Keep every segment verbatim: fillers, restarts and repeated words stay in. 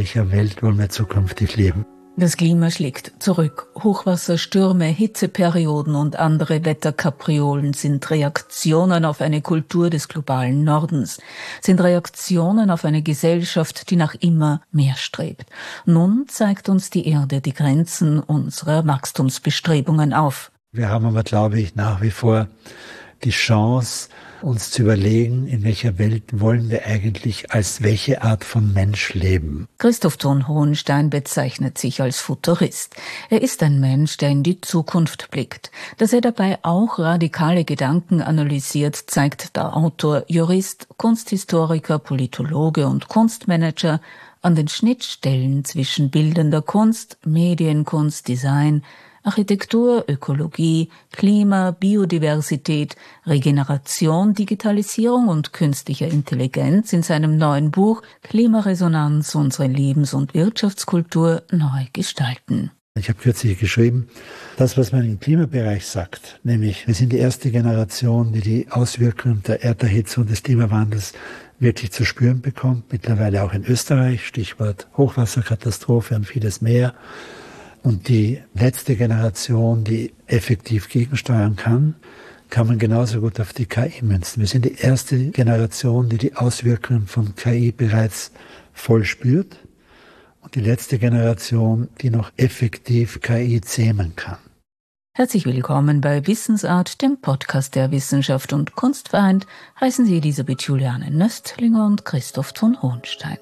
welcher Welt wollen wir zukünftig leben. Das Klima schlägt zurück. Hochwasser, Stürme, Hitzeperioden und andere Wetterkapriolen sind Reaktionen auf eine Kultur des globalen Nordens, sind Reaktionen auf eine Gesellschaft, die nach immer mehr strebt. Nun zeigt uns die Erde die Grenzen unserer Wachstumsbestrebungen auf. Wir haben aber, glaube ich, nach wie vor die Chance, uns zu überlegen, in welcher Welt wollen wir eigentlich als welche Art von Mensch leben. Christoph Thurn Hohenstein bezeichnet sich als Futurist. Er ist ein Mensch, der in die Zukunft blickt. Dass er dabei auch radikale Gedanken analysiert, zeigt der Autor, Jurist, Kunsthistoriker, Politologe und Kunstmanager an den Schnittstellen zwischen bildender Kunst, Medienkunst, Design, Architektur, Ökologie, Klima, Biodiversität, Regeneration, Digitalisierung und künstlicher Intelligenz in seinem neuen Buch Klimaresonanz, unsere Lebens- und Wirtschaftskultur neu gestalten. Ich habe kürzlich geschrieben, das, was man im Klimabereich sagt, nämlich wir sind die erste Generation, die die Auswirkungen der Erderhitzung und des Klimawandels wirklich zu spüren bekommt, mittlerweile auch in Österreich, Stichwort Hochwasserkatastrophe und vieles mehr. Und die letzte Generation, die effektiv gegensteuern kann, kann man genauso gut auf die K I münzen. Wir sind die erste Generation, die die Auswirkungen von K I bereits voll spürt und die letzte Generation, die noch effektiv K I zähmen kann. Herzlich willkommen bei Wissensart, dem Podcast der Wissenschaft und Kunst vereint, heißen Sie Elisabeth Juliane Nöstlinger und Christoph Thurn Hohenstein.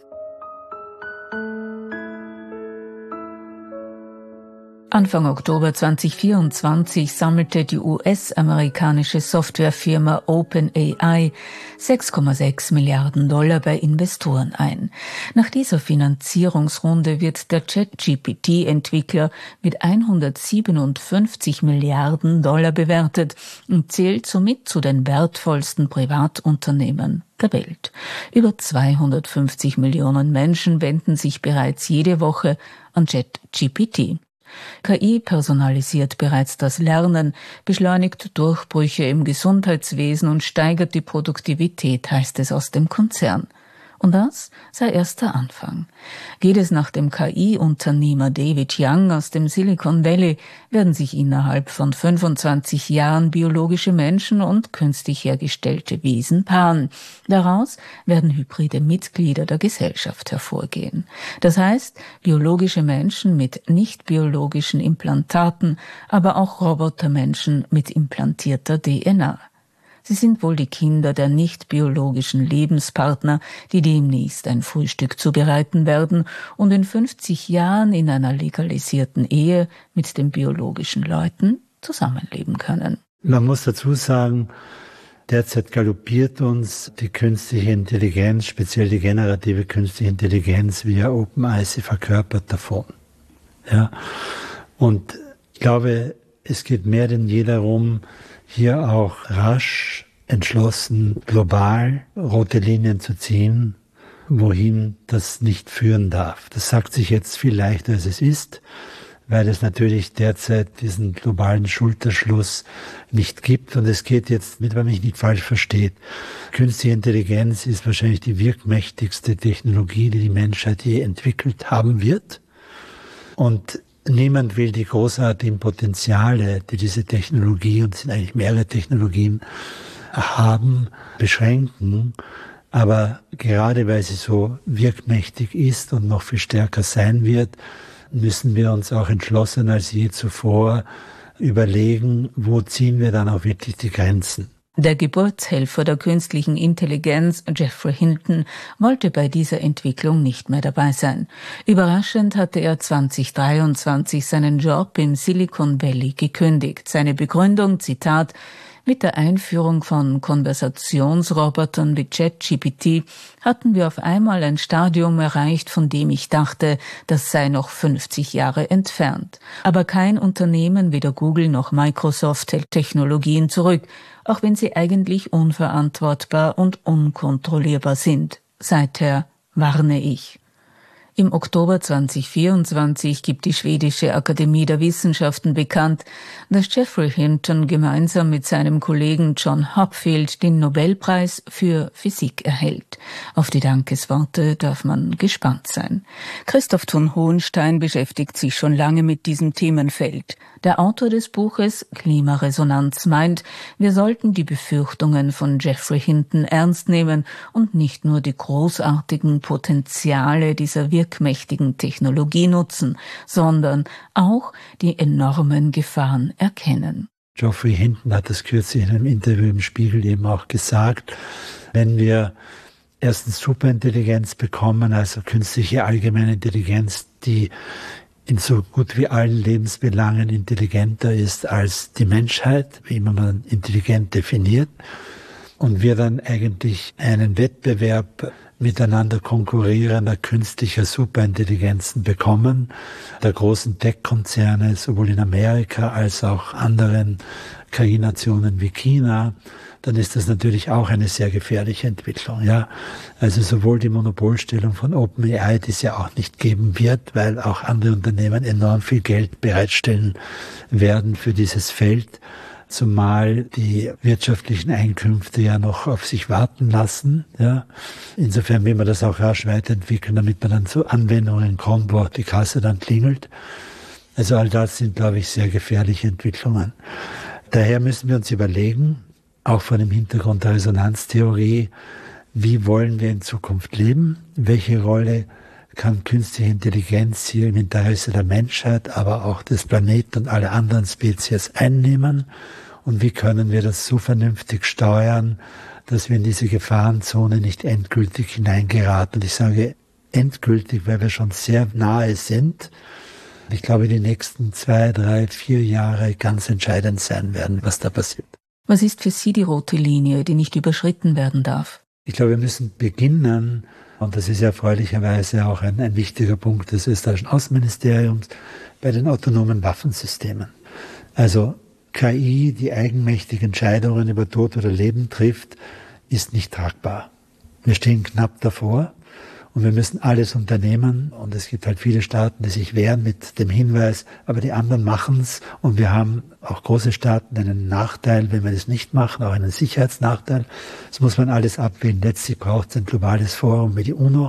Anfang Oktober zweitausendvierundzwanzig sammelte die U S-amerikanische Softwarefirma OpenAI sechs Komma sechs Milliarden Dollar bei Investoren ein. Nach dieser Finanzierungsrunde wird der ChatG P T-Entwickler mit hundertsiebenundfünfzig Milliarden Dollar bewertet und zählt somit zu den wertvollsten Privatunternehmen der Welt. Über zweihundertfünfzig Millionen Menschen wenden sich bereits jede Woche an ChatG P T. K I personalisiert bereits das Lernen, beschleunigt Durchbrüche im Gesundheitswesen und steigert die Produktivität, heißt es aus dem Konzern. Und das sei erst der Anfang. Geht es nach dem K I-Unternehmer David Young aus dem Silicon Valley, werden sich innerhalb von fünfundzwanzig Jahren biologische Menschen und künstlich hergestellte Wesen paaren. Daraus werden hybride Mitglieder der Gesellschaft hervorgehen. Das heißt, biologische Menschen mit nicht biologischen Implantaten, aber auch Robotermenschen mit implantierter D N A. Sie sind wohl die Kinder der nicht-biologischen Lebenspartner, die demnächst ein Frühstück zubereiten werden und in fünfzig Jahren in einer legalisierten Ehe mit den biologischen Leuten zusammenleben können. Man muss dazu sagen, derzeit galoppiert uns die künstliche Intelligenz, speziell die generative künstliche Intelligenz, wie ja OpenAI sie verkörpert, davon. Ja. Und ich glaube, es geht mehr denn je darum, hier auch rasch, entschlossen, global rote Linien zu ziehen, wohin das nicht führen darf. Das sagt sich jetzt viel leichter, als es ist, weil es natürlich derzeit diesen globalen Schulterschluss nicht gibt. Und es geht jetzt, damit man mich nicht falsch versteht, künstliche Intelligenz ist wahrscheinlich die wirkmächtigste Technologie, die die Menschheit je entwickelt haben wird. Und niemand will die großartigen Potenziale, die diese Technologie, und es sind eigentlich mehrere Technologien, haben, beschränken. Aber gerade weil sie so wirkmächtig ist und noch viel stärker sein wird, müssen wir uns auch entschlossener als je zuvor überlegen, wo ziehen wir dann auch wirklich die Grenzen. Der Geburtshelfer der künstlichen Intelligenz, Geoffrey Hinton, wollte bei dieser Entwicklung nicht mehr dabei sein. Überraschend hatte er zweitausenddreiundzwanzig seinen Job im Silicon Valley gekündigt. Seine Begründung, Zitat, mit der Einführung von Konversationsrobotern wie ChatG P T hatten wir auf einmal ein Stadium erreicht, von dem ich dachte, das sei noch fünfzig Jahre entfernt. Aber kein Unternehmen, weder Google noch Microsoft, hält Technologien zurück, auch wenn sie eigentlich unverantwortbar und unkontrollierbar sind. Seither warne ich. Im Oktober zweitausendvierundzwanzig gibt die Schwedische Akademie der Wissenschaften bekannt, dass Geoffrey Hinton gemeinsam mit seinem Kollegen John Hupfield den Nobelpreis für Physik erhält. Auf die Dankesworte darf man gespannt sein. Christoph Thun-Hohenstein beschäftigt sich schon lange mit diesem Themenfeld. Der Autor des Buches Klimaresonanz meint, wir sollten die Befürchtungen von Geoffrey Hinton ernst nehmen und nicht nur die großartigen Potenziale dieser wirkmächtigen Technologie nutzen, sondern auch die enormen Gefahren erkennen. Geoffrey Hinton hat das kürzlich in einem Interview im Spiegel eben auch gesagt, wenn wir erstens Superintelligenz bekommen, also künstliche allgemeine Intelligenz, die in so gut wie allen Lebensbelangen intelligenter ist als die Menschheit, wie immer man intelligent definiert, und wir dann eigentlich einen Wettbewerb miteinander konkurrierender künstlicher Superintelligenzen bekommen, der großen Tech-Konzerne, sowohl in Amerika als auch anderen K I-Nationen wie China, dann ist das natürlich auch eine sehr gefährliche Entwicklung. Ja, also sowohl die Monopolstellung von OpenAI, die es ja auch nicht geben wird, weil auch andere Unternehmen enorm viel Geld bereitstellen werden für dieses Feld, zumal die wirtschaftlichen Einkünfte ja noch auf sich warten lassen. Ja, insofern will man das auch rasch weiterentwickeln, damit man dann zu Anwendungen kommt, wo auch die Kasse dann klingelt. Also all das sind, glaube ich, sehr gefährliche Entwicklungen. Daher müssen wir uns überlegen, auch vor dem Hintergrund der Resonanztheorie, wie wollen wir in Zukunft leben? Welche Rolle kann künstliche Intelligenz hier im Interesse der Menschheit, aber auch des Planeten und aller anderen Spezies einnehmen? Und wie können wir das so vernünftig steuern, dass wir in diese Gefahrenzone nicht endgültig hineingeraten? Und ich sage endgültig, weil wir schon sehr nahe sind. Ich glaube, die nächsten zwei, drei, vier Jahre ganz entscheidend sein werden, was da passiert. Was ist für Sie die rote Linie, die nicht überschritten werden darf? Ich glaube, wir müssen beginnen, und das ist ja erfreulicherweise auch ein, ein wichtiger Punkt des österreichischen Außenministeriums, bei den autonomen Waffensystemen. Also K I, die eigenmächtig Entscheidungen über Tod oder Leben trifft, ist nicht tragbar. Wir stehen knapp davor. Und wir müssen alles unternehmen. Und es gibt halt viele Staaten, die sich wehren mit dem Hinweis, aber die anderen machen's. Und wir haben auch große Staaten einen Nachteil, wenn wir das nicht machen, auch einen Sicherheitsnachteil. Das muss man alles abwägen. Letztlich braucht es ein globales Forum wie die UNO,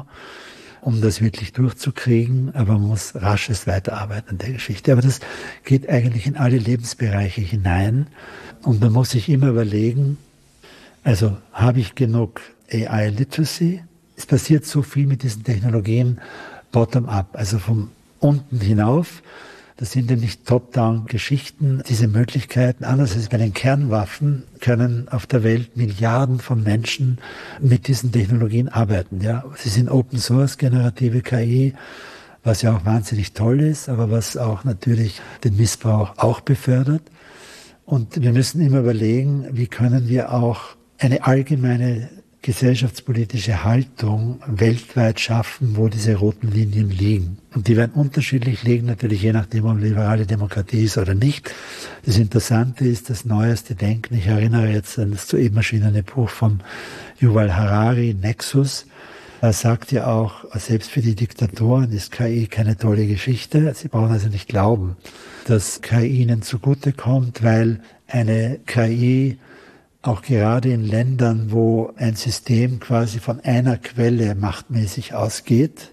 um das wirklich durchzukriegen. Aber man muss rasches weiterarbeiten an der Geschichte. Aber das geht eigentlich in alle Lebensbereiche hinein. Und man muss sich immer überlegen, also habe ich genug A I-Literacy? Es passiert so viel mit diesen Technologien bottom-up, also von unten hinauf. Das sind ja nicht Top-down-Geschichten. Diese Möglichkeiten, anders als bei den Kernwaffen, können auf der Welt Milliarden von Menschen mit diesen Technologien arbeiten. Ja, sie sind Open-Source, generative K I, was ja auch wahnsinnig toll ist, aber was auch natürlich den Missbrauch auch befördert. Und wir müssen immer überlegen, wie können wir auch eine allgemeine gesellschaftspolitische Haltung weltweit schaffen, wo diese roten Linien liegen. Und die werden unterschiedlich liegen, natürlich je nachdem, ob eine liberale Demokratie ist oder nicht. Das Interessante ist das neueste Denken. Ich erinnere jetzt an das soeben erschienene Buch von Yuval Harari, Nexus. Er sagt ja auch, selbst für die Diktatoren ist K I keine tolle Geschichte. Sie brauchen also nicht glauben, dass K I ihnen zugutekommt, weil eine K I auch gerade in Ländern, wo ein System quasi von einer Quelle machtmäßig ausgeht,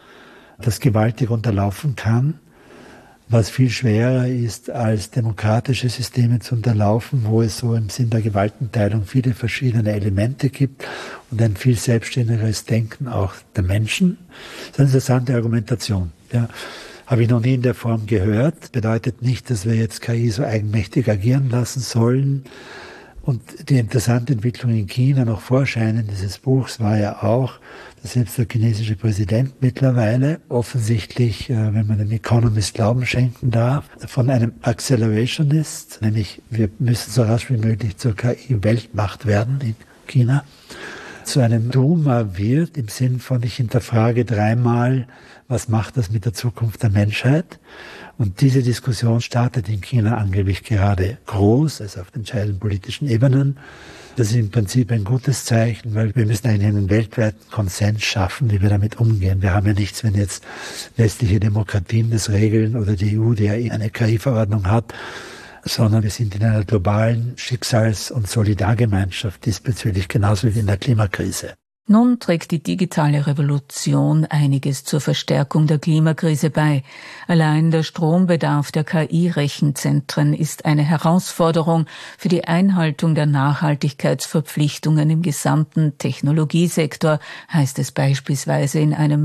das gewaltig unterlaufen kann, was viel schwerer ist, als demokratische Systeme zu unterlaufen, wo es so im Sinn der Gewaltenteilung viele verschiedene Elemente gibt und ein viel selbstständigeres Denken auch der Menschen. Das ist eine interessante Argumentation. Ja. Habe ich noch nie in der Form gehört. Bedeutet nicht, dass wir jetzt K I so eigenmächtig agieren lassen sollen. Und die interessante Entwicklung in China, noch Vorscheinen dieses Buchs, war ja auch, dass selbst der chinesische Präsident mittlerweile offensichtlich, wenn man dem Economist Glauben schenken darf, von einem Accelerationist, nämlich wir müssen so rasch wie möglich zur K I-Weltmacht werden in China, zu einem Duma wird, im Sinn von, ich hinterfrage dreimal, was macht das mit der Zukunft der Menschheit? Und diese Diskussion startet in China angeblich gerade groß, also auf den entscheidenden politischen Ebenen. Das ist im Prinzip ein gutes Zeichen, weil wir müssen eigentlich einen weltweiten Konsens schaffen, wie wir damit umgehen. Wir haben ja nichts, wenn jetzt westliche Demokratien das regeln oder die E U, die ja eh eine K I-Verordnung hat, sondern wir sind in einer globalen Schicksals- und Solidargemeinschaft diesbezüglich, genauso wie in der Klimakrise. Nun trägt die digitale Revolution einiges zur Verstärkung der Klimakrise bei. Allein der Strombedarf der K I-Rechenzentren ist eine Herausforderung für die Einhaltung der Nachhaltigkeitsverpflichtungen im gesamten Technologiesektor, heißt es beispielsweise in einem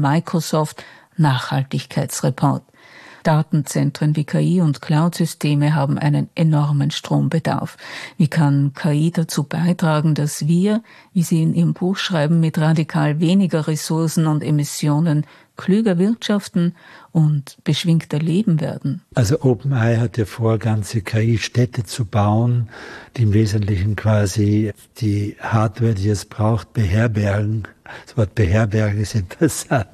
Microsoft-Nachhaltigkeitsreport. Datenzentren wie K I und Cloud-Systeme haben einen enormen Strombedarf. Wie kann K I dazu beitragen, dass wir, wie Sie in Ihrem Buch schreiben, mit radikal weniger Ressourcen und Emissionen klüger wirtschaften und beschwingter leben werden? Also OpenAI hat ja vor, ganze K I-Städte zu bauen, die im Wesentlichen quasi die Hardware, die es braucht, beherbergen. Das Wort beherbergen ist interessant.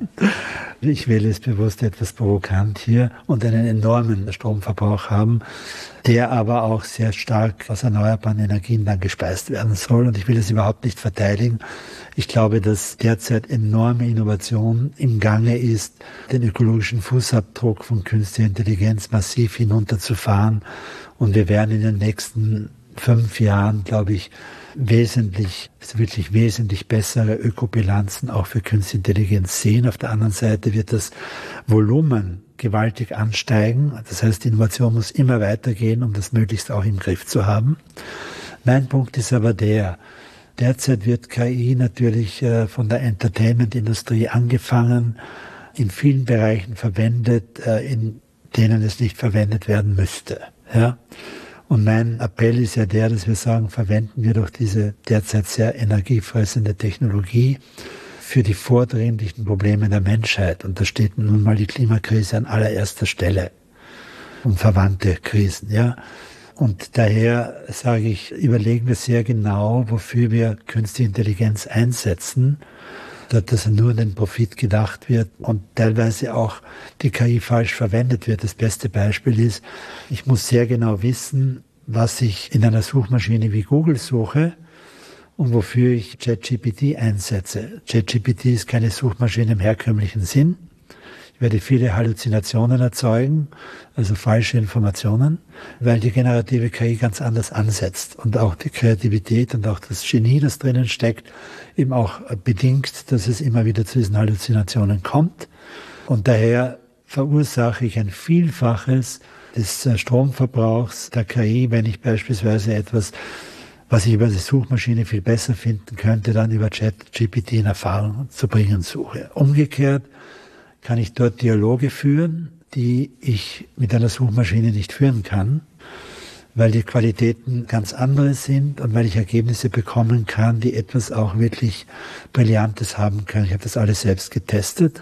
Ich wähle es bewusst etwas provokant hier und einen enormen Stromverbrauch haben, der aber auch sehr stark aus erneuerbaren Energien dann gespeist werden soll. Und ich will das überhaupt nicht verteidigen. Ich glaube, dass derzeit enorme Innovation im Gange ist, den ökologischen Fußabdruck von künstlicher Intelligenz massiv hinunterzufahren. Und wir werden in den nächsten fünf Jahren, glaube ich, wesentlich, also wirklich wesentlich bessere Ökobilanzen auch für Künstliche Intelligenz sehen. Auf der anderen Seite wird das Volumen gewaltig ansteigen. Das heißt, die Innovation muss immer weitergehen, um das möglichst auch im Griff zu haben. Mein Punkt ist aber der, derzeit wird K I natürlich äh, von der Entertainment-Industrie angefangen, in vielen Bereichen verwendet, äh, in denen es nicht verwendet werden müsste. Ja? Und mein Appell ist ja der, dass wir sagen, verwenden wir doch diese derzeit sehr energiefressende Technologie für die vordringlichen Probleme der Menschheit. Und da steht nun mal die Klimakrise an allererster Stelle und verwandte Krisen, ja. Und daher sage ich, überlegen wir sehr genau, wofür wir künstliche Intelligenz einsetzen, dass nur an den Profit gedacht wird und teilweise auch die K I falsch verwendet wird. Das beste Beispiel ist, ich muss sehr genau wissen, was ich in einer Suchmaschine wie Google suche und wofür ich ChatGPT einsetze. ChatGPT ist keine Suchmaschine im herkömmlichen Sinn. Ich werde viele Halluzinationen erzeugen, also falsche Informationen, weil die generative K I ganz anders ansetzt und auch die Kreativität und auch das Genie, das drinnen steckt, eben auch bedingt, dass es immer wieder zu diesen Halluzinationen kommt. Und daher verursache ich ein Vielfaches des Stromverbrauchs der K I, wenn ich beispielsweise etwas, was ich über die Suchmaschine viel besser finden könnte, dann über ChatGPT in Erfahrung zu bringen suche. Umgekehrt kann ich dort Dialoge führen, die ich mit einer Suchmaschine nicht führen kann, weil die Qualitäten ganz andere sind und weil ich Ergebnisse bekommen kann, die etwas auch wirklich Brillantes haben können. Ich habe das alles selbst getestet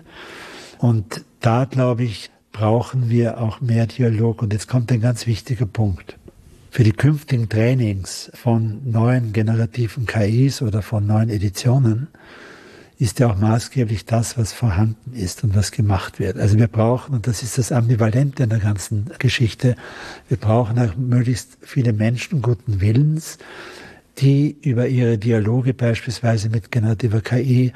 und da, glaube ich, brauchen wir auch mehr Dialog. Und jetzt kommt ein ganz wichtiger Punkt. Für die künftigen Trainings von neuen generativen K Is oder von neuen Editionen ist ja auch maßgeblich das, was vorhanden ist und was gemacht wird. Also wir brauchen, und das ist das Ambivalente in der ganzen Geschichte, wir brauchen auch möglichst viele Menschen guten Willens, die über ihre Dialoge beispielsweise mit generativer K I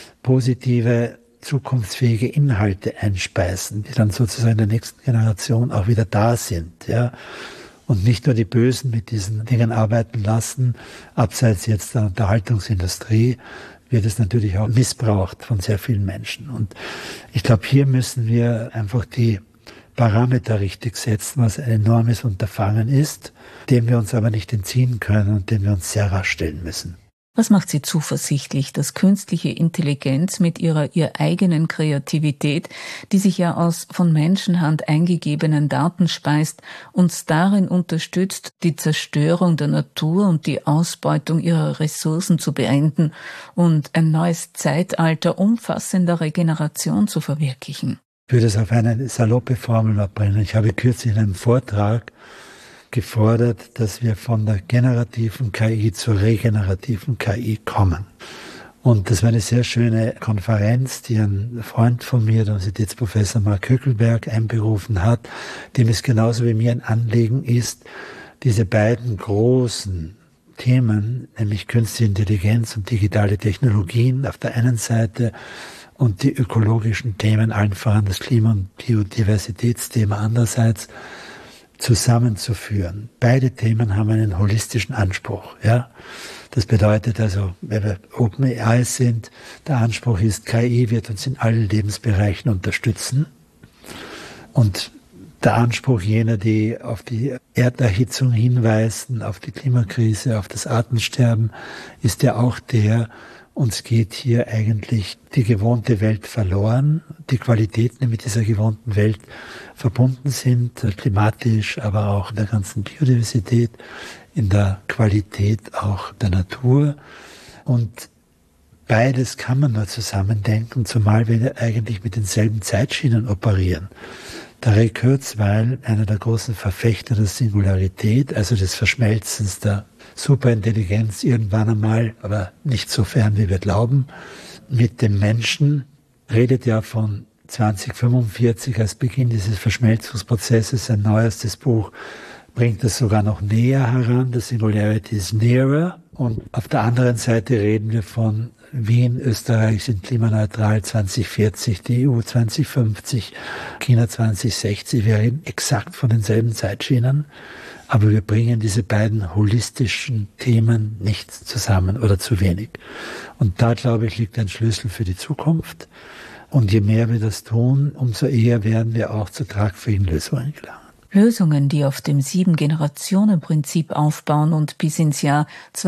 positive, zukunftsfähige Inhalte einspeisen, die dann sozusagen in der nächsten Generation auch wieder da sind, ja. Und nicht nur die Bösen mit diesen Dingen arbeiten lassen, abseits jetzt der Unterhaltungsindustrie, wird es natürlich auch missbraucht von sehr vielen Menschen. Und ich glaube, hier müssen wir einfach die Parameter richtig setzen, was ein enormes Unterfangen ist, dem wir uns aber nicht entziehen können und dem wir uns sehr rasch stellen müssen. Was macht Sie zuversichtlich, dass künstliche Intelligenz mit ihrer ihr eigenen Kreativität, die sich ja aus von Menschenhand eingegebenen Daten speist, uns darin unterstützt, die Zerstörung der Natur und die Ausbeutung ihrer Ressourcen zu beenden und ein neues Zeitalter umfassender Regeneration zu verwirklichen? Ich würde es auf eine saloppe Formel abbringen. Ich habe kürzlich in einem Vortrag gefordert, dass wir von der generativen K I zur regenerativen K I kommen. Und das war eine sehr schöne Konferenz, die ein Freund von mir, der Universitätsprofessor Mark Höckelberg, einberufen hat, dem es genauso wie mir ein Anliegen ist, diese beiden großen Themen, nämlich Künstliche Intelligenz und digitale Technologien auf der einen Seite und die ökologischen Themen, allen voran das Klima- und Biodiversitätsthema andererseits, zusammenzuführen. Beide Themen haben einen holistischen Anspruch. Ja? Das bedeutet also, wenn wir OpenAI sind, der Anspruch ist, K I wird uns in allen Lebensbereichen unterstützen. Und der Anspruch jener, die auf die Erderhitzung hinweisen, auf die Klimakrise, auf das Artensterben, ist ja auch der, uns geht hier eigentlich die gewohnte Welt verloren, die Qualitäten, die mit dieser gewohnten Welt verbunden sind, klimatisch, aber auch in der ganzen Biodiversität, in der Qualität auch der Natur. Und beides kann man nur zusammendenken, zumal wir eigentlich mit denselben Zeitschienen operieren. Der Ray Kurzweil, einer der großen Verfechter der Singularität, also des Verschmelzens der Superintelligenz irgendwann einmal, aber nicht so fern, wie wir glauben, mit dem Menschen, redet ja von zwanzig fünfundvierzig als Beginn dieses Verschmelzungsprozesses. Sein neuestes Buch bringt es sogar noch näher heran. The Singularity is nearer. Und auf der anderen Seite reden wir von Wien, Österreich sind klimaneutral zwanzig vierzig, die E U zwanzig fünfzig, China zwanzig sechzig. Wir reden exakt von denselben Zeitschienen, aber wir bringen diese beiden holistischen Themen nicht zusammen oder zu wenig. Und da, glaube ich, liegt ein Schlüssel für die Zukunft. Und je mehr wir das tun, umso eher werden wir auch zu tragfähigen Lösungen gelangen. Lösungen, die auf dem Sieben-Generationen-Prinzip aufbauen und bis ins Jahr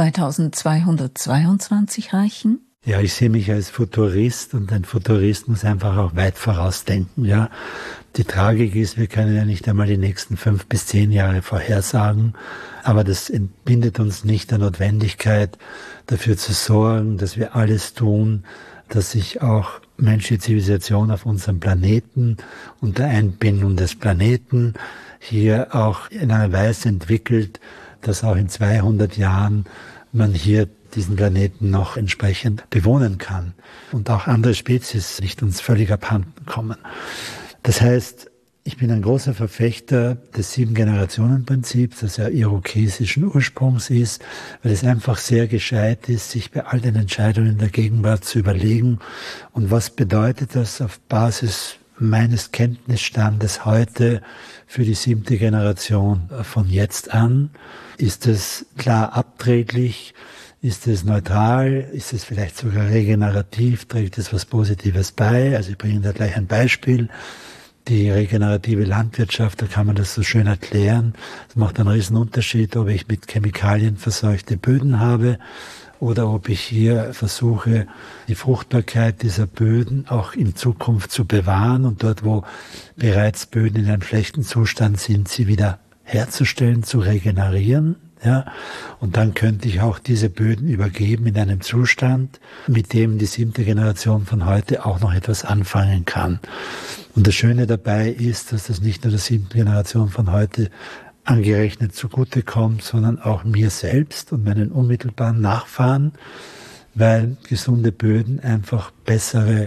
zweitausendzweihundertzweiundzwanzig reichen? Ja, ich sehe mich als Futurist und ein Futurist muss einfach auch weit vorausdenken. Ja, die Tragik ist, wir können ja nicht einmal die nächsten fünf bis zehn Jahre vorhersagen, aber das entbindet uns nicht der Notwendigkeit, dafür zu sorgen, dass wir alles tun, dass sich auch menschliche Zivilisation auf unserem Planeten unter Einbindung des Planeten hier auch in einer Weise entwickelt, dass auch in zweihundert Jahren man hier diesen Planeten noch entsprechend bewohnen kann und auch andere Spezies nicht uns völlig abhanden kommen. Das heißt, ich bin ein großer Verfechter des Sieben-Generationen-Prinzips, das ja irokesischen Ursprungs ist, weil es einfach sehr gescheit ist, sich bei all den Entscheidungen der Gegenwart zu überlegen, und was bedeutet das auf Basis meines Kenntnisstandes heute für die siebte Generation von jetzt an? Ist es klar abträglich? Ist es neutral? Ist es vielleicht sogar regenerativ? Trägt es was Positives bei? Also ich bringe da gleich ein Beispiel. Die regenerative Landwirtschaft, da kann man das so schön erklären. Es macht einen riesen Unterschied, ob ich mit Chemikalien verseuchte Böden habe oder ob ich hier versuche, die Fruchtbarkeit dieser Böden auch in Zukunft zu bewahren und dort, wo bereits Böden in einem schlechten Zustand sind, sie wieder herzustellen, zu regenerieren. Ja, und dann könnte ich auch diese Böden übergeben in einem Zustand, mit dem die siebte Generation von heute auch noch etwas anfangen kann. Und das Schöne dabei ist, dass das nicht nur der siebten Generation von heute angerechnet zugutekommt, sondern auch mir selbst und meinen unmittelbaren Nachfahren, weil gesunde Böden einfach bessere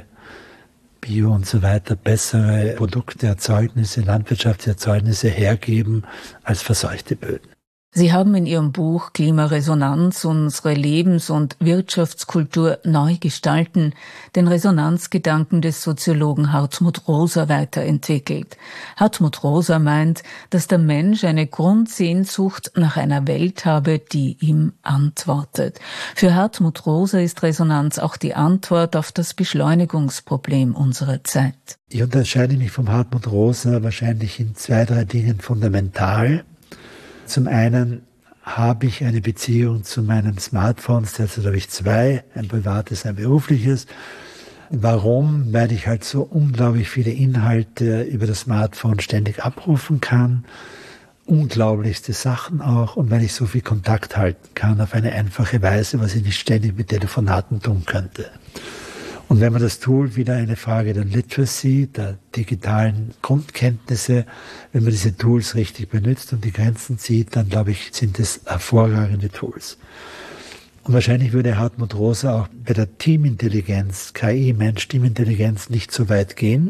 Bio und so weiter, bessere Produkte, Erzeugnisse, Landwirtschaftserzeugnisse hergeben als verseuchte Böden. Sie haben in Ihrem Buch Klimaresonanz unsere Lebens- und Wirtschaftskultur neu gestalten den Resonanzgedanken des Soziologen Hartmut Rosa weiterentwickelt. Hartmut Rosa meint, dass der Mensch eine Grundsehnsucht nach einer Welt habe, die ihm antwortet. Für Hartmut Rosa ist Resonanz auch die Antwort auf das Beschleunigungsproblem unserer Zeit. Ich unterscheide mich vom Hartmut Rosa wahrscheinlich in zwei, drei Dingen fundamental. Zum einen habe ich eine Beziehung zu meinen Smartphones, derzeit habe ich zwei, ein privates, ein berufliches. Warum? Weil ich halt so unglaublich viele Inhalte über das Smartphone ständig abrufen kann, unglaublichste Sachen auch, und weil ich so viel Kontakt halten kann auf eine einfache Weise, was ich nicht ständig mit Telefonaten tun könnte. Und wenn man das Tool wieder eine Frage der Literacy, der digitalen Grundkenntnisse, wenn man diese Tools richtig benutzt und die Grenzen zieht, dann glaube ich, sind es hervorragende Tools. Und wahrscheinlich würde Hartmut Rosa auch bei der Teamintelligenz, K I, Mensch-Teamintelligenz, nicht so weit gehen.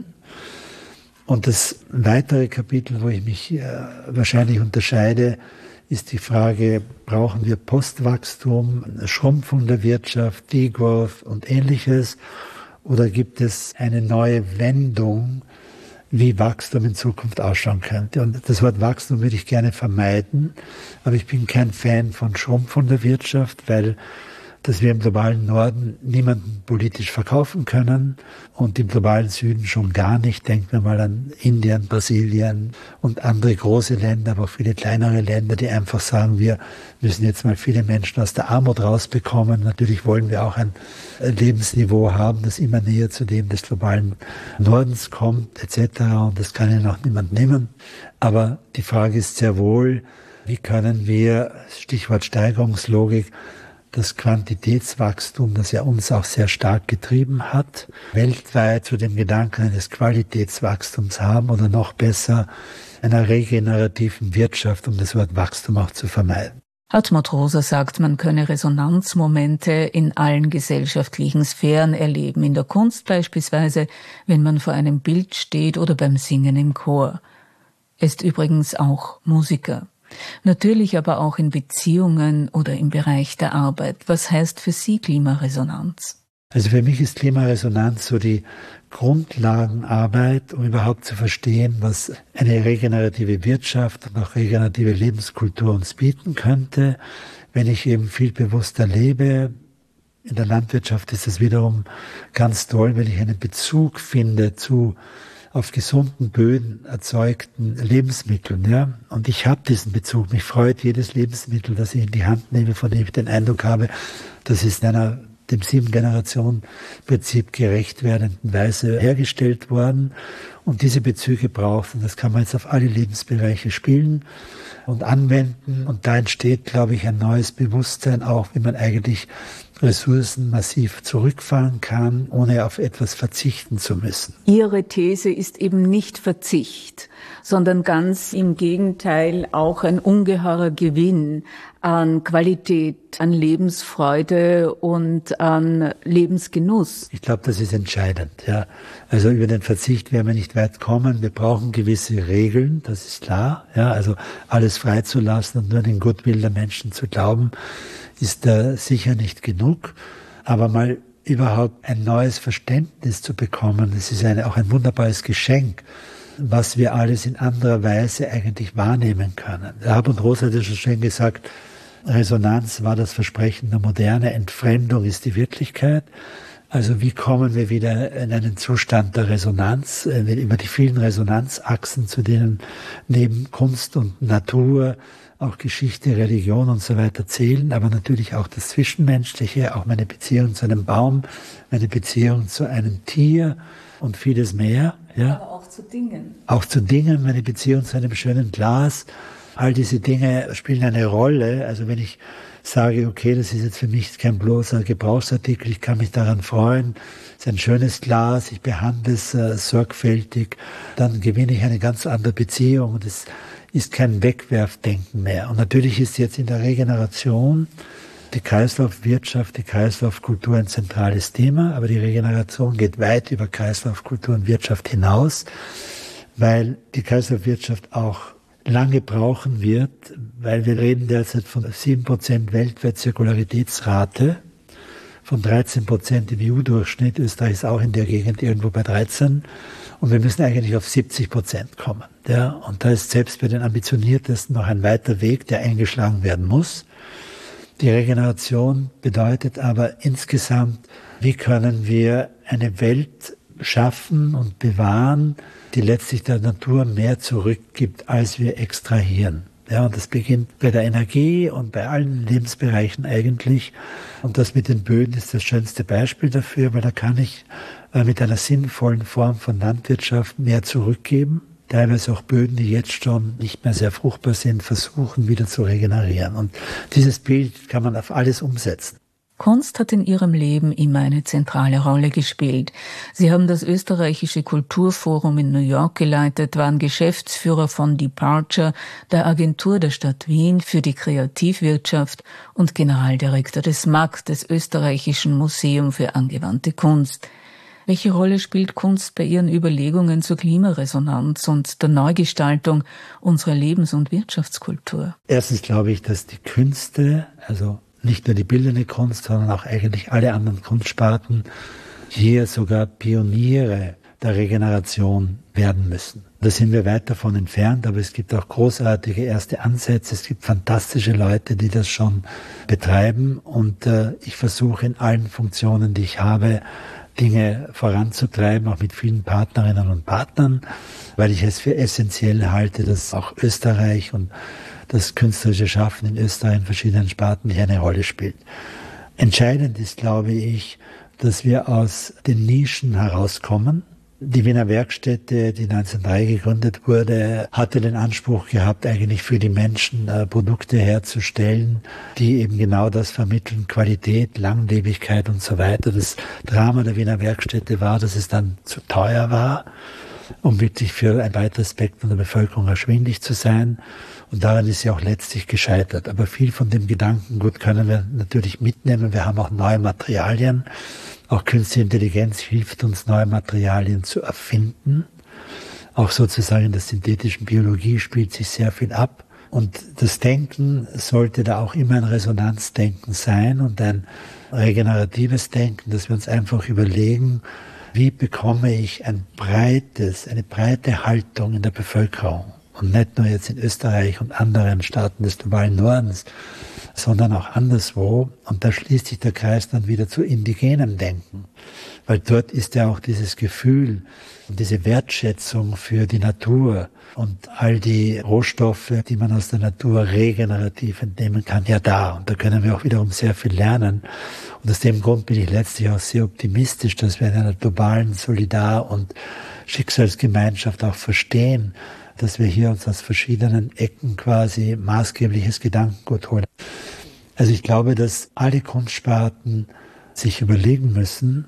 Und das weitere Kapitel, wo ich mich äh, wahrscheinlich unterscheide, ist die Frage, brauchen wir Postwachstum, Schrumpfung der Wirtschaft, Degrowth und Ähnliches? Oder gibt es eine neue Wendung, wie Wachstum in Zukunft ausschauen könnte? Und das Wort Wachstum würde ich gerne vermeiden, aber ich bin kein Fan von Schrumpfung der Wirtschaft, weil dass wir im globalen Norden niemanden politisch verkaufen können und im globalen Süden schon gar nicht. Denken wir mal an Indien, Brasilien und andere große Länder, aber auch viele kleinere Länder, die einfach sagen, wir müssen jetzt mal viele Menschen aus der Armut rausbekommen. Natürlich wollen wir auch ein Lebensniveau haben, das immer näher zu dem des globalen Nordens kommt, et cetera. Und das kann ja noch niemand nehmen. Aber die Frage ist sehr wohl, wie können wir, Stichwort Steigerungslogik, das Quantitätswachstum, das ja uns auch sehr stark getrieben hat, weltweit zu dem Gedanken eines Qualitätswachstums haben oder noch besser einer regenerativen Wirtschaft, um das Wort Wachstum auch zu vermeiden. Hartmut Rosa sagt, man könne Resonanzmomente in allen gesellschaftlichen Sphären erleben, in der Kunst beispielsweise, wenn man vor einem Bild steht oder beim Singen im Chor. Er ist übrigens auch Musiker. Natürlich aber auch in Beziehungen oder im Bereich der Arbeit. Was heißt für Sie Klimaresonanz? Also für mich ist Klimaresonanz so die Grundlagenarbeit, um überhaupt zu verstehen, was eine regenerative Wirtschaft und auch regenerative Lebenskultur uns bieten könnte. Wenn ich eben viel bewusster lebe, in der Landwirtschaft ist es wiederum ganz toll, wenn ich einen Bezug finde zu auf gesunden Böden erzeugten Lebensmitteln, ja. Und ich habe diesen Bezug. Mich freut jedes Lebensmittel, das ich in die Hand nehme, von dem ich den Eindruck habe, das ist in einer dem Sieben-Generationen-Prinzip gerecht werdenden Weise hergestellt worden. Und diese Bezüge braucht, und das kann man jetzt auf alle Lebensbereiche spielen und anwenden. Und da entsteht, glaube ich, ein neues Bewusstsein auch, wie man eigentlich Ressourcen massiv zurückfahren kann, ohne auf etwas verzichten zu müssen. Ihre These ist eben nicht Verzicht, sondern ganz im Gegenteil auch ein ungeheurer Gewinn an Qualität, an Lebensfreude und an Lebensgenuss. Ich glaube, das ist entscheidend. Ja. Also über den Verzicht werden wir nicht weit kommen. Wir brauchen gewisse Regeln, das ist klar. Ja. Also alles freizulassen und nur den Goodwill der Menschen zu glauben, ist da sicher nicht genug. Aber mal überhaupt ein neues Verständnis zu bekommen, das ist eine, auch ein wunderbares Geschenk, was wir alles in anderer Weise eigentlich wahrnehmen können. Hartmut Rosa hat ja schon schön gesagt, Resonanz war das Versprechen der Moderne, Entfremdung ist die Wirklichkeit. Also wie kommen wir wieder in einen Zustand der Resonanz, über die vielen Resonanzachsen, zu denen neben Kunst und Natur auch Geschichte, Religion und so weiter zählen, aber natürlich auch das Zwischenmenschliche, auch meine Beziehung zu einem Baum, meine Beziehung zu einem Tier und vieles mehr. Ja. Aber auch zu Dingen. Auch zu Dingen, meine Beziehung zu einem schönen Glas. All diese Dinge spielen eine Rolle. Also wenn ich sage, okay, das ist jetzt für mich kein bloßer Gebrauchsartikel, ich kann mich daran freuen, es ist ein schönes Glas, ich behandle es äh, sorgfältig, dann gewinne ich eine ganz andere Beziehung und es ist kein Wegwerfdenken mehr. Und natürlich ist jetzt in der Regeneration die Kreislaufwirtschaft, die Kreislaufkultur ein zentrales Thema, aber die Regeneration geht weit über Kreislaufkultur und Wirtschaft hinaus, weil die Kreislaufwirtschaft auch lange brauchen wird, weil wir reden derzeit von sieben Prozent weltweit Zirkularitätsrate, von dreizehn Prozent im E U-Durchschnitt. Österreich ist auch in der Gegend irgendwo bei dreizehn. Und wir müssen eigentlich auf siebzig Prozent kommen. Ja? Und da ist selbst bei den Ambitioniertesten noch ein weiter Weg, der eingeschlagen werden muss. Die Regeneration bedeutet aber insgesamt, wie können wir eine Welt schaffen und bewahren, die letztlich der Natur mehr zurückgibt, als wir extrahieren. Ja, und das beginnt bei der Energie und bei allen Lebensbereichen eigentlich. Und das mit den Böden ist das schönste Beispiel dafür, weil da kann ich äh, mit einer sinnvollen Form von Landwirtschaft mehr zurückgeben. Teilweise auch Böden, die jetzt schon nicht mehr sehr fruchtbar sind, versuchen wieder zu regenerieren. Und dieses Bild kann man auf alles umsetzen. Kunst hat in Ihrem Leben immer eine zentrale Rolle gespielt. Sie haben das österreichische Kulturforum in New York geleitet, waren Geschäftsführer von Departure, der Agentur der Stadt Wien für die Kreativwirtschaft und Generaldirektor des M A K, des Österreichischen Museum für angewandte Kunst. Welche Rolle spielt Kunst bei Ihren Überlegungen zur Klimaresonanz und der Neugestaltung unserer Lebens- und Wirtschaftskultur? Erstens glaube ich, dass die Künste, also nicht nur die bildende Kunst, sondern auch eigentlich alle anderen Kunstsparten hier sogar Pioniere der Regeneration werden müssen. Da sind wir weit davon entfernt, aber es gibt auch großartige erste Ansätze. Es gibt fantastische Leute, die das schon betreiben und äh, ich versuche in allen Funktionen, die ich habe, Dinge voranzutreiben, auch mit vielen Partnerinnen und Partnern, weil ich es für essentiell halte, dass auch Österreich und das künstlerische Schaffen in Österreich in verschiedenen Sparten hier eine Rolle spielt. Entscheidend ist, glaube ich, dass wir aus den Nischen herauskommen. Die Wiener Werkstätte, die neunzehnhundertdrei gegründet wurde, hatte den Anspruch gehabt, eigentlich für die Menschen äh, Produkte herzustellen, die eben genau das vermitteln, Qualität, Langlebigkeit und so weiter. Das Drama der Wiener Werkstätte war, dass es dann zu teuer war, um wirklich für ein breites Spektrum der Bevölkerung erschwinglich zu sein. Und daran ist sie auch letztlich gescheitert. Aber viel von dem Gedankengut können wir natürlich mitnehmen. Wir haben auch neue Materialien. Auch künstliche Intelligenz hilft uns, neue Materialien zu erfinden. Auch sozusagen in der synthetischen Biologie spielt sich sehr viel ab. Und das Denken sollte da auch immer ein Resonanzdenken sein und ein regeneratives Denken, dass wir uns einfach überlegen, wie bekomme ich ein breites, eine breite Haltung in der Bevölkerung. Und nicht nur jetzt in Österreich und anderen Staaten des globalen Nordens, sondern auch anderswo. Und da schließt sich der Kreis dann wieder zu indigenem Denken. Weil dort ist ja auch dieses Gefühl und diese Wertschätzung für die Natur und all die Rohstoffe, die man aus der Natur regenerativ entnehmen kann, ja da. Und da können wir auch wiederum sehr viel lernen. Und aus dem Grund bin ich letztlich auch sehr optimistisch, dass wir in einer globalen Solidar- und Schicksalsgemeinschaft auch verstehen, dass wir hier uns aus verschiedenen Ecken quasi maßgebliches Gedankengut holen. Also ich glaube, dass alle Kunstsparten sich überlegen müssen,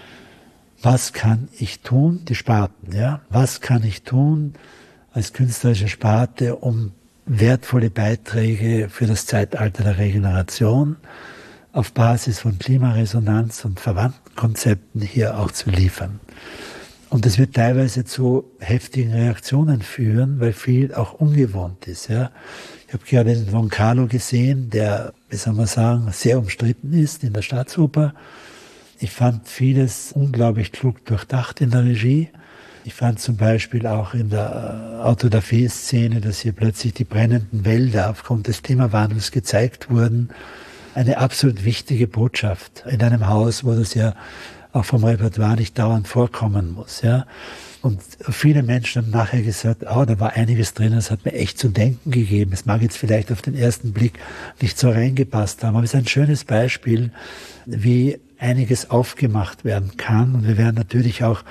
was kann ich tun, die Sparten, ja, was kann ich tun als künstlerische Sparte, um wertvolle Beiträge für das Zeitalter der Regeneration auf Basis von Klimaresonanz und verwandten Konzepten hier auch zu liefern. Und das wird teilweise zu heftigen Reaktionen führen, weil viel auch ungewohnt ist. Ja. Ich habe gerade den Von Carlo gesehen, der, wie soll man sagen, sehr umstritten ist in der Staatsoper. Ich fand vieles unglaublich klug durchdacht in der Regie. Ich fand zum Beispiel auch in der Autodafé-Szene, dass hier plötzlich die brennenden Wälder aufgrund des Klimawandels gezeigt wurden, eine absolut wichtige Botschaft in einem Haus, wo das ja auch vom Repertoire nicht dauernd vorkommen muss, ja. Und viele Menschen haben nachher gesagt, oh, da war einiges drin, das hat mir echt zu denken gegeben. Es mag jetzt vielleicht auf den ersten Blick nicht so reingepasst haben, aber es ist ein schönes Beispiel, wie einiges aufgemacht werden kann. Und wir werden natürlich auch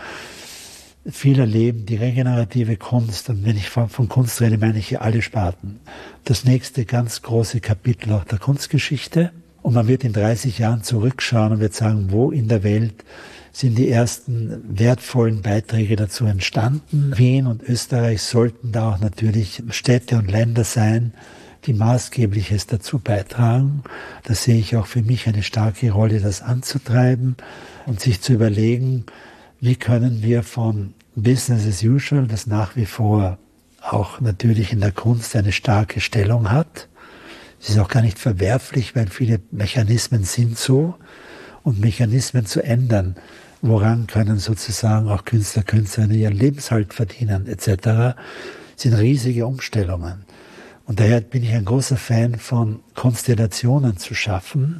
viel erleben, die regenerative Kunst. Und wenn ich von, von Kunst rede, meine ich hier alle Sparten. Das nächste ganz große Kapitel auch der Kunstgeschichte. Und man wird in dreißig Jahren zurückschauen und wird sagen, wo in der Welt sind die ersten wertvollen Beiträge dazu entstanden. Wien und Österreich sollten da auch natürlich Städte und Länder sein, die Maßgebliches dazu beitragen. Da sehe ich auch für mich eine starke Rolle, das anzutreiben und sich zu überlegen, wie können wir von Business as usual, das nach wie vor auch natürlich in der Kunst eine starke Stellung hat. Es ist auch gar nicht verwerflich, weil viele Mechanismen sind so. Und Mechanismen zu ändern, woran können sozusagen auch Künstler, Künstlerinnen ihren Lebenshalt verdienen et cetera, sind riesige Umstellungen. Und daher bin ich ein großer Fan von Konstellationen zu schaffen,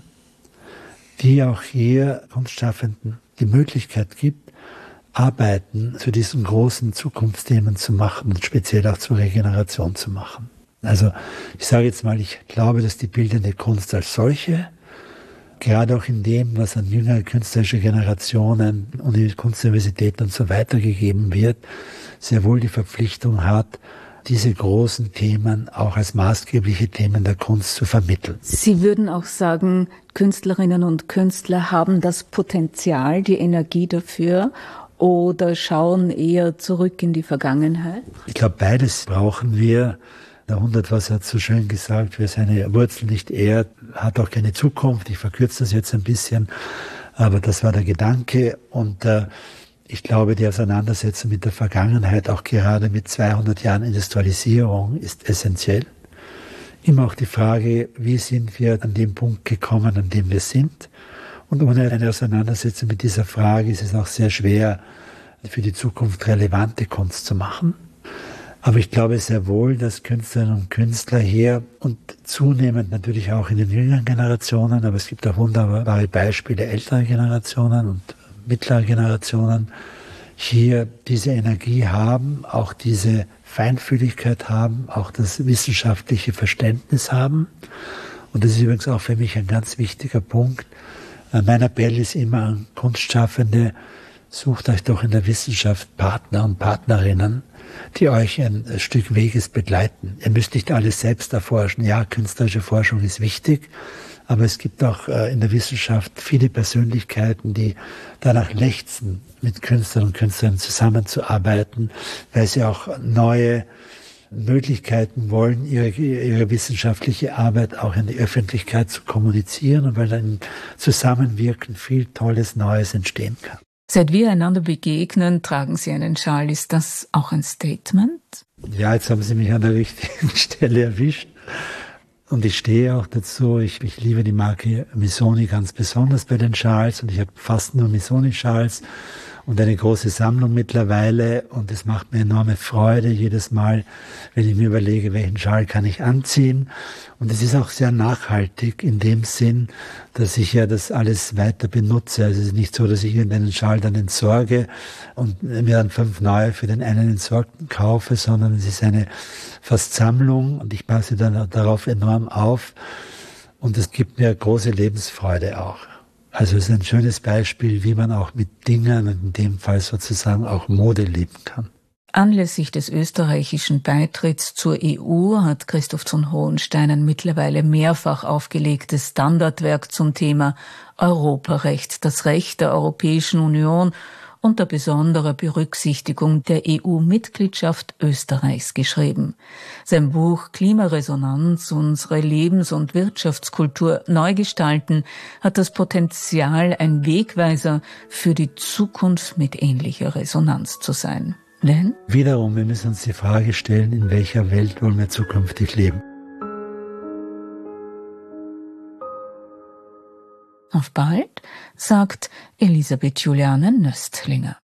die auch hier Kunstschaffenden die Möglichkeit gibt, Arbeiten zu diesen großen Zukunftsthemen zu machen und speziell auch zur Regeneration zu machen. Also ich sage jetzt mal, ich glaube, dass die bildende Kunst als solche, gerade auch in dem, was an jüngere künstlerische Generationen und die Kunstuniversitäten und so weiter gegeben wird, sehr wohl die Verpflichtung hat, diese großen Themen auch als maßgebliche Themen der Kunst zu vermitteln. Sie würden auch sagen, Künstlerinnen und Künstler haben das Potenzial, die Energie dafür, oder schauen eher zurück in die Vergangenheit? Ich glaube, beides brauchen wir. Der Hundertwasser hat so schön gesagt, wer seine Wurzeln nicht ehrt, hat auch keine Zukunft. Ich verkürze das jetzt ein bisschen, aber das war der Gedanke. Und äh, ich glaube, die Auseinandersetzung mit der Vergangenheit, auch gerade mit zweihundert Jahren Industrialisierung, ist essentiell. Immer auch die Frage, wie sind wir an dem Punkt gekommen, an dem wir sind? Und ohne eine Auseinandersetzung mit dieser Frage ist es auch sehr schwer, für die Zukunft relevante Kunst zu machen. Aber ich glaube sehr wohl, dass Künstlerinnen und Künstler hier und zunehmend natürlich auch in den jüngeren Generationen, aber es gibt auch wunderbare Beispiele älterer Generationen und mittlerer Generationen, hier diese Energie haben, auch diese Feinfühligkeit haben, auch das wissenschaftliche Verständnis haben. Und das ist übrigens auch für mich ein ganz wichtiger Punkt. Mein Appell ist immer an Kunstschaffende, sucht euch doch in der Wissenschaft Partner und Partnerinnen, die euch ein Stück Weges begleiten. Ihr müsst nicht alles selbst erforschen. Ja, künstlerische Forschung ist wichtig, aber es gibt auch in der Wissenschaft viele Persönlichkeiten, die danach lechzen, mit Künstlern und Künstlerinnen zusammenzuarbeiten, weil sie auch neue Möglichkeiten wollen, ihre, ihre wissenschaftliche Arbeit auch in die Öffentlichkeit zu kommunizieren und weil dann im Zusammenwirken viel Tolles Neues entstehen kann. Seit wir einander begegnen, tragen Sie einen Schal. Ist das auch ein Statement? Ja, jetzt haben Sie mich an der richtigen Stelle erwischt. Und ich stehe auch dazu. Ich, ich liebe die Marke Missoni ganz besonders bei den Schals. Und ich habe fast nur Missoni-Schals und eine große Sammlung mittlerweile. Und es macht mir enorme Freude jedes Mal, wenn ich mir überlege, welchen Schal kann ich anziehen. Und es ist auch sehr nachhaltig in dem Sinn, dass ich ja das alles weiter benutze. Also es ist nicht so, dass ich irgendeinen Schal dann entsorge und mir dann fünf neue für den einen entsorgten kaufe, sondern es ist eine fast Sammlung und ich passe dann darauf enorm auf. Und es gibt mir große Lebensfreude auch. Also es ist ein schönes Beispiel, wie man auch mit Dingen, in dem Fall sozusagen auch Mode leben kann. Anlässlich des österreichischen Beitritts zur E U hat Christoph von Hohenstein ein mittlerweile mehrfach aufgelegtes Standardwerk zum Thema Europarecht, das Recht der Europäischen Union unter besonderer Berücksichtigung der E U-Mitgliedschaft Österreichs geschrieben. Sein Buch Klimaresonanz, unsere Lebens- und Wirtschaftskultur neu gestalten, hat das Potenzial, ein Wegweiser für die Zukunft mit ähnlicher Resonanz zu sein. Denn? Wiederum, wir müssen uns die Frage stellen, in welcher Welt wollen wir zukünftig leben? Auf bald, sagt Elisabeth Juliane Nöstlinger.